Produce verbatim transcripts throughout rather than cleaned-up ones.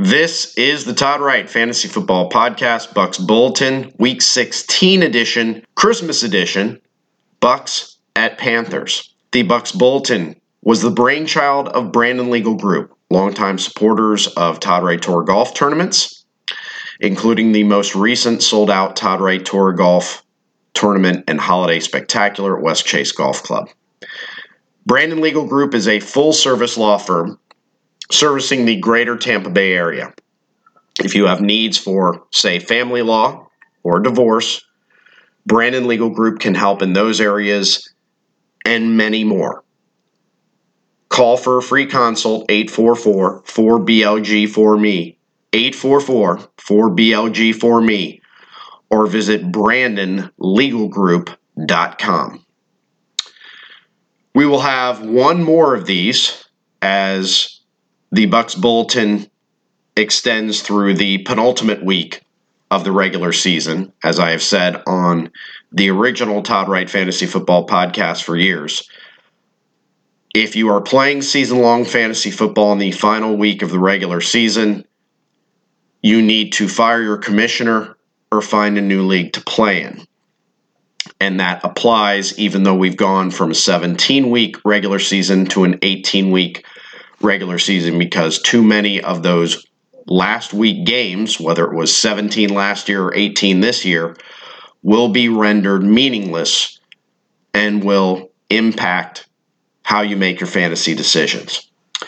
This is the Todd Wright Fantasy Football Podcast, Bucks Bulletin, Week sixteen edition, Christmas edition, Bucks at Panthers. The Bucks Bulletin was the brainchild of Brandon Legal Group, longtime supporters of Todd Wright Tour Golf tournaments, including the most recent sold-out Todd Wright Tour Golf Tournament and Holiday Spectacular at West Chase Golf Club. Brandon Legal Group is a full-service law firm servicing the greater Tampa Bay area. If you have needs for, say, family law or divorce, Brandon Legal Group can help in those areas and many more. Call for a free consult, eight four four, four B L G four M E, eight four four, four B L G four M E, or visit brandon legal group dot com. We will have one more of these as the Bucks Bulletin extends through the penultimate week of the regular season, as I have said on the original Todd Wright Fantasy Football Podcast for years. If you are playing season-long fantasy football in the final week of the regular season, you need to fire your commissioner or find a new league to play in. And that applies even though we've gone from a seventeen-week regular season to an eighteen-week regular season, because too many of those last week games, whether it was seventeen last year or eighteen this year, will be rendered meaningless and will impact how you make your fantasy decisions.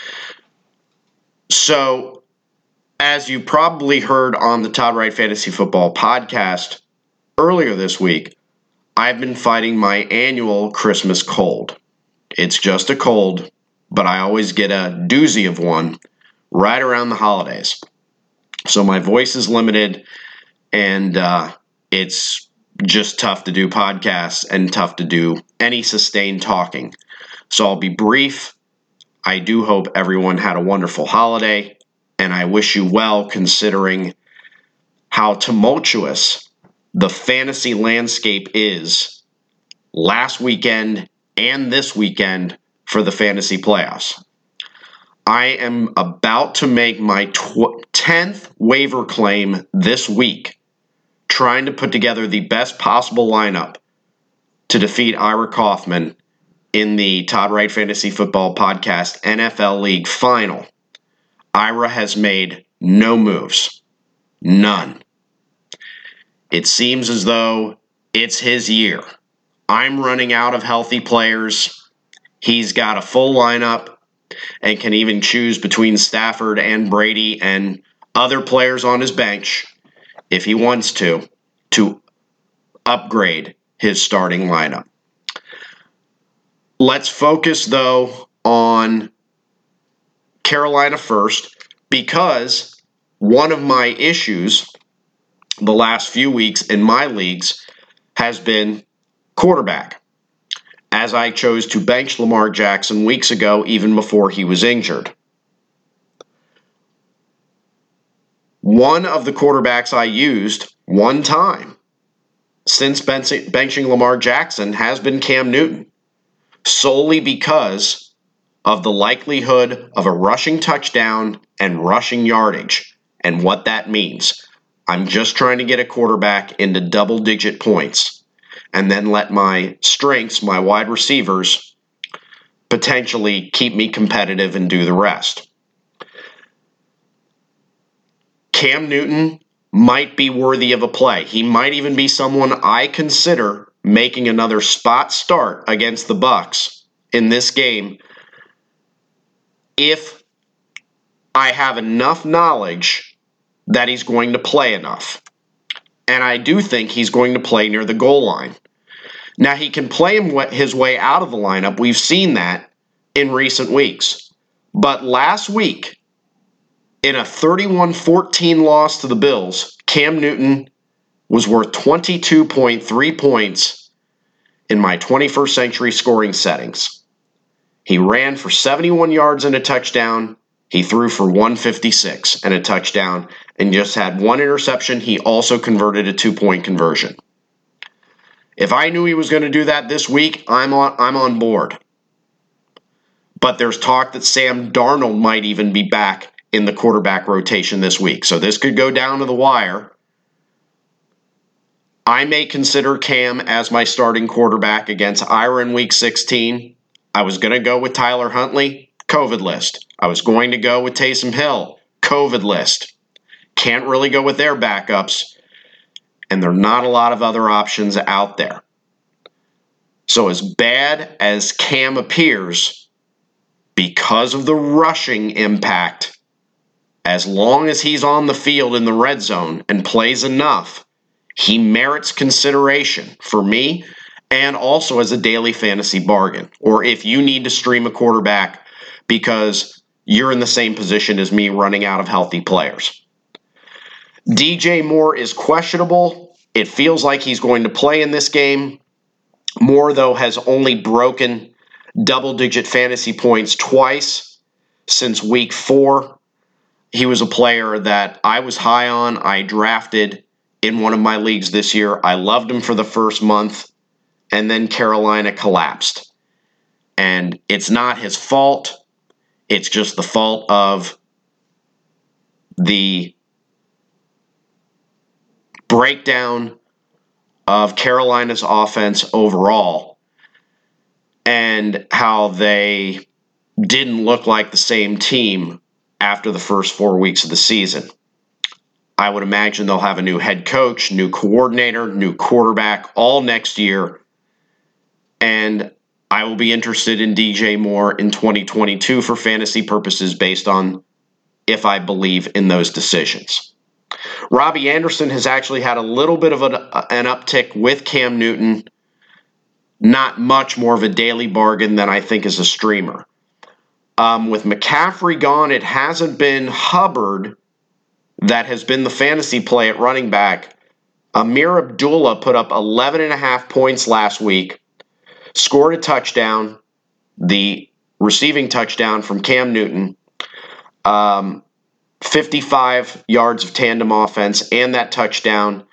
So, as you probably heard on the Todd Wright Fantasy Football Podcast earlier this week, I've been fighting my annual Christmas cold. It's just a cold, but I always get a doozy of one right around the holidays. So my voice is limited, and uh, it's just tough to do podcasts and tough to do any sustained talking. So I'll be brief. I do hope everyone had a wonderful holiday, and I wish you well considering how tumultuous the fantasy landscape is last weekend and this weekend for the fantasy playoffs. I am about to make my tw- tenth waiver claim this week, trying to put together the best possible lineup to defeat Ira Kaufman in the Todd Wright Fantasy Football Podcast N F L League Final. Ira has made no moves. None. It seems as though it's his year. I'm running out of healthy players. He's got a full lineup and can even choose between Stafford and Brady and other players on his bench, if he wants to, to upgrade his starting lineup. Let's focus, though, on Carolina first, because one of my issues the last few weeks in my leagues has been quarterback, as I chose to bench Lamar Jackson weeks ago, even before he was injured. One of the quarterbacks I used one time since benching Lamar Jackson has been Cam Newton, solely because of the likelihood of a rushing touchdown and rushing yardage and what that means. I'm just trying to get a quarterback into double-digit points and then let my strengths, my wide receivers, potentially keep me competitive and do the rest. Cam Newton might be worthy of a play. He might even be someone I consider making another spot start against the Bucks in this game if I have enough knowledge that he's going to play enough. And I do think he's going to play near the goal line. Now, he can play him his way out of the lineup. We've seen that in recent weeks. But last week, in a thirty-one fourteen loss to the Bills, Cam Newton was worth twenty-two point three points in my twenty-first century scoring settings. He ran for seventy-one yards and a touchdown. He threw for one fifty-six and a touchdown and just had one interception. He also converted a two-point conversion. If I knew he was going to do that this week, I'm on, I'm on board. But there's talk that Sam Darnold might even be back in the quarterback rotation this week. So this could go down to the wire. I may consider Cam as my starting quarterback against Ira in week sixteen. I was going to go with Tyler Huntley, COVID list. I was going to go with Taysom Hill, COVID list. Can't really go with their backups, and there are not a lot of other options out there. So as bad as Cam appears, because of the rushing impact, as long as he's on the field in the red zone and plays enough, he merits consideration for me and also as a daily fantasy bargain. Or if you need to stream a quarterback because you're in the same position as me running out of healthy players. D J Moore is questionable. It feels like he's going to play in this game. Moore, though, has only broken double-digit fantasy points twice since week four. He was a player that I was high on. I drafted in one of my leagues this year. I loved him for the first month, and then Carolina collapsed. And it's not his fault. It's just the fault of the breakdown of Carolina's offense overall and how they didn't look like the same team after the first four weeks of the season. I would imagine they'll have a new head coach, new coordinator, new quarterback all next year. And I will be interested in D J Moore in twenty twenty-two for fantasy purposes based on if I believe in those decisions. Robbie Anderson has actually had a little bit of an, an uptick with Cam Newton. Not much, more of a daily bargain than I think is a streamer. Um, with McCaffrey gone, it hasn't been Hubbard that has been the fantasy play at running back. Amir Abdullah put up eleven and a half points last week, scored a touchdown, the receiving touchdown from Cam Newton, um, fifty-five yards of tandem offense, and that touchdown.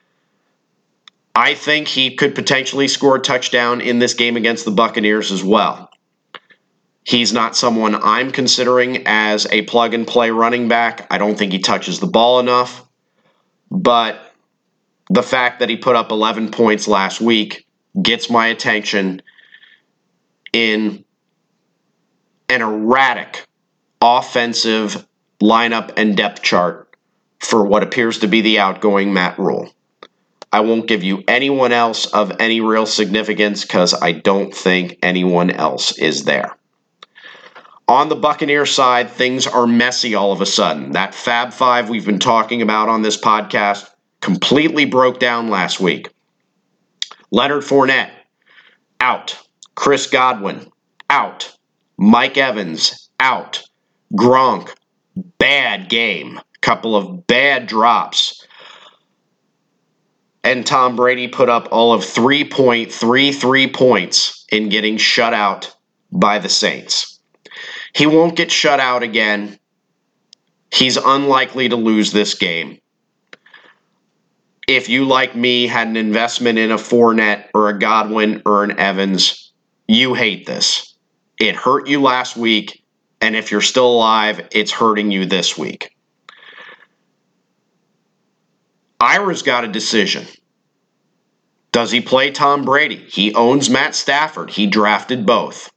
I think he could potentially score a touchdown in this game against the Buccaneers as well. He's not someone I'm considering as a plug-and-play running back. I don't think he touches the ball enough. But the fact that he put up eleven points last week gets my attention in an erratic offensive lineup and depth chart for what appears to be the outgoing Matt Rule. I won't give you anyone else of any real significance because I don't think anyone else is there. On the Buccaneers side, things are messy all of a sudden. That Fab Five we've been talking about on this podcast completely broke down last week. Leonard Fournette, out. Chris Godwin, out. Mike Evans, out. Gronk, bad game. Couple of bad drops. And Tom Brady put up all of three point three three points in getting shut out by the Saints. He won't get shut out again. He's unlikely to lose this game. If you, like me, had an investment in a Fournette or a Godwin or an Evans, you hate this. It hurt you last week, and if you're still alive, it's hurting you this week. Ira's got a decision. Does he play Tom Brady? He owns Matt Stafford. He drafted both.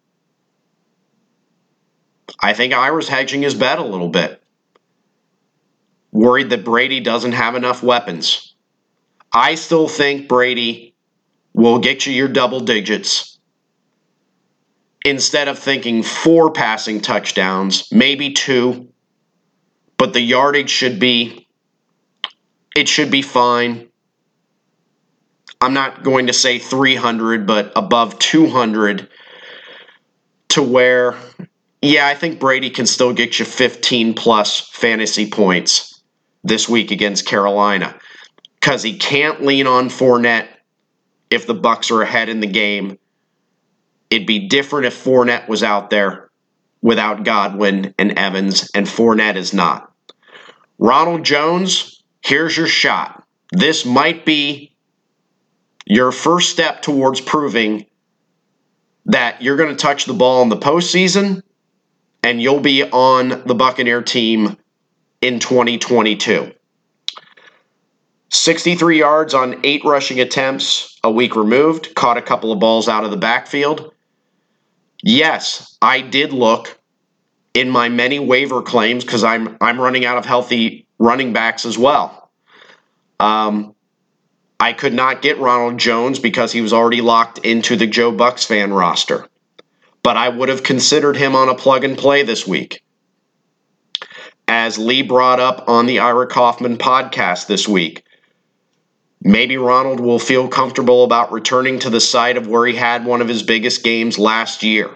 I think Ira's hedging his bet a little bit. Worried that Brady doesn't have enough weapons. I still think Brady will get you your double digits. Instead of thinking four passing touchdowns, maybe two. But the yardage should be, it should be fine. I'm not going to say three hundred, but above two hundred to where, yeah, I think Brady can still get you fifteen plus fantasy points this week against Carolina because he can't lean on Fournette if the Bucs are ahead in the game. It'd be different if Fournette was out there without Godwin and Evans, and Fournette is not. Ronald Jones, here's your shot. This might be your first step towards proving that you're going to touch the ball in the postseason and you'll be on the Buccaneer team in twenty twenty-two. sixty-three yards on eight rushing attempts a week removed, caught a couple of balls out of the backfield. Yes, I did look in my many waiver claims because I'm I'm running out of healthy running backs as well. Um, I could not get Ronald Jones because he was already locked into the Joe Bucks fan roster. But I would have considered him on a plug and play this week. As Lee brought up on the Ira Kaufman podcast this week, maybe Ronald will feel comfortable about returning to the site of where he had one of his biggest games last year.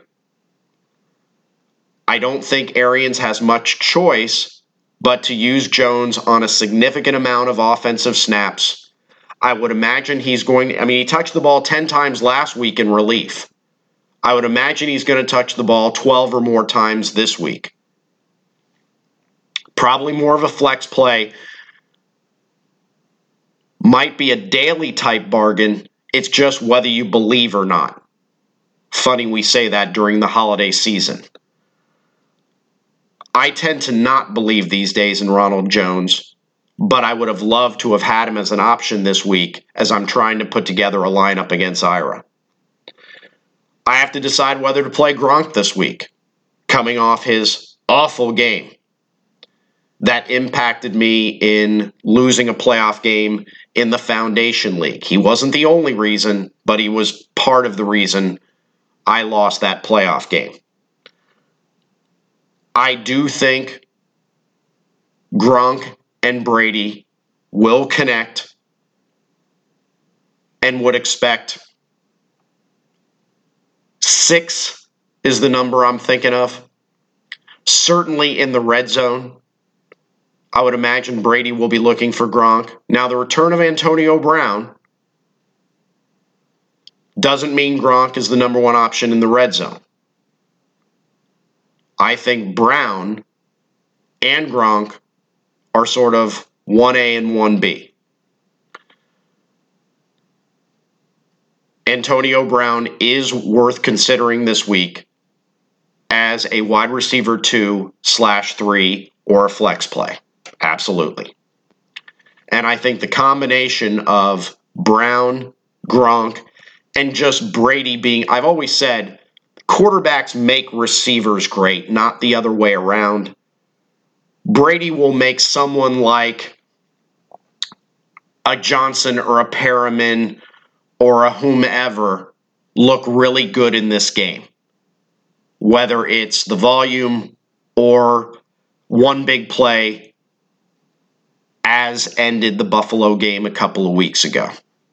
I don't think Arians has much choice but to use Jones on a significant amount of offensive snaps. I would imagine he's going to, I mean, he touched the ball ten times last week in relief. I would imagine he's going to touch the ball twelve or more times this week. Probably more of a flex play. Might be a daily type bargain. It's just whether you believe or not. Funny we say that during the holiday season. I tend to not believe these days in Ronald Jones, but I would have loved to have had him as an option this week as I'm trying to put together a lineup against Ira. I have to decide whether to play Gronk this week, coming off his awful game that impacted me in losing a playoff game in the Foundation League. He wasn't the only reason, but he was part of the reason I lost that playoff game. I do think Gronk and Brady will connect and would expect six is the number I'm thinking of. Certainly in the red zone, I would imagine Brady will be looking for Gronk. Now, the return of Antonio Brown doesn't mean Gronk is the number one option in the red zone. I think Brown and Gronk are sort of one A and one B. Antonio Brown is worth considering this week as a wide receiver two slash three or a flex play. Absolutely. And I think the combination of Brown, Gronk, and just Brady being, I've always said, quarterbacks make receivers great, not the other way around. Brady will make someone like a Johnson or a Perriman or a whomever look really good in this game. Whether it's the volume or one big play, as ended the Buffalo game a couple of weeks ago.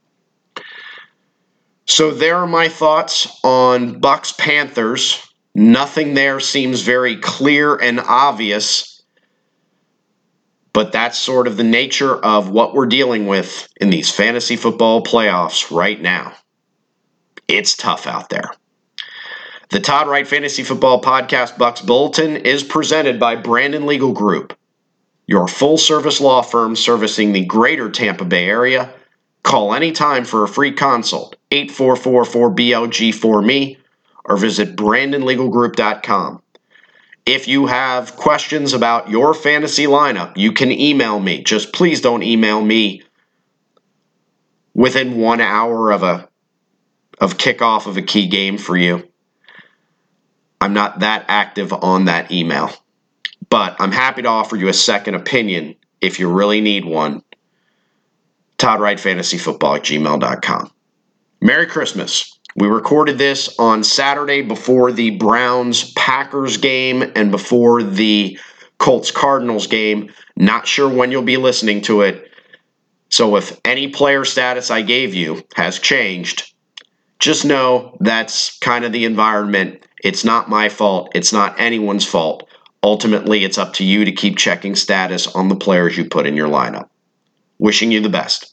So there are my thoughts on Bucks Panthers. Nothing there seems very clear and obvious, but that's sort of the nature of what we're dealing with in these fantasy football playoffs right now. It's tough out there. The Todd Wright Fantasy Football Podcast Bucks Bulletin is presented by Brandon Legal Group, your full-service law firm servicing the greater Tampa Bay area. Call anytime for a free consult, eight four four, four B L G four M E, or visit brandon legal group dot com. If you have questions about your fantasy lineup, you can email me. Just please don't email me within one hour of a of kickoff of a key game for you. I'm not that active on that email. But I'm happy to offer you a second opinion if you really need one. Todd Wright Fantasy Football at gmail dot com. Merry Christmas. We recorded this on Saturday before the Browns-Packers game and before the Colts-Cardinals game. Not sure when you'll be listening to it. So if any player status I gave you has changed, just know that's kind of the environment. It's not my fault. It's not anyone's fault. Ultimately, it's up to you to keep checking status on the players you put in your lineup. Wishing you the best.